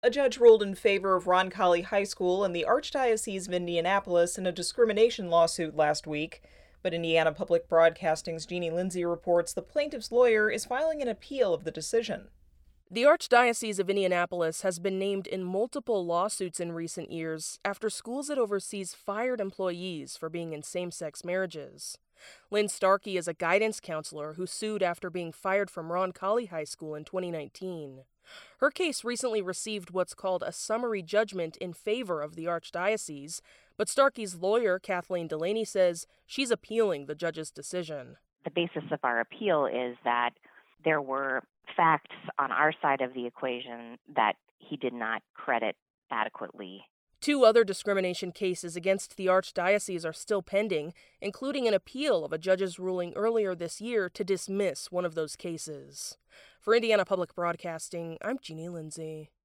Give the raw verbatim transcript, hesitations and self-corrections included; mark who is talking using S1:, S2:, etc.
S1: A judge ruled in favor of Roncalli High School and the Archdiocese of Indianapolis in a discrimination lawsuit last week. But Indiana Public Broadcasting's Jeannie Lindsay reports the plaintiff's lawyer is filing an appeal of the decision.
S2: The Archdiocese of Indianapolis has been named in multiple lawsuits in recent years after schools it oversees fired employees for being in same-sex marriages. Lynn Starkey is a guidance counselor who sued after being fired from Roncalli High School in twenty nineteen. Her case recently received what's called a summary judgment in favor of the Archdiocese, but Starkey's lawyer, Kathleen Delaney, says she's appealing the judge's decision.
S3: The basis of our appeal is that there were facts on our side of the equation that he did not credit adequately.
S2: Two other discrimination cases against the Archdiocese are still pending, including an appeal of a judge's ruling earlier this year to dismiss one of those cases. For Indiana Public Broadcasting, I'm Jeannie Lindsay.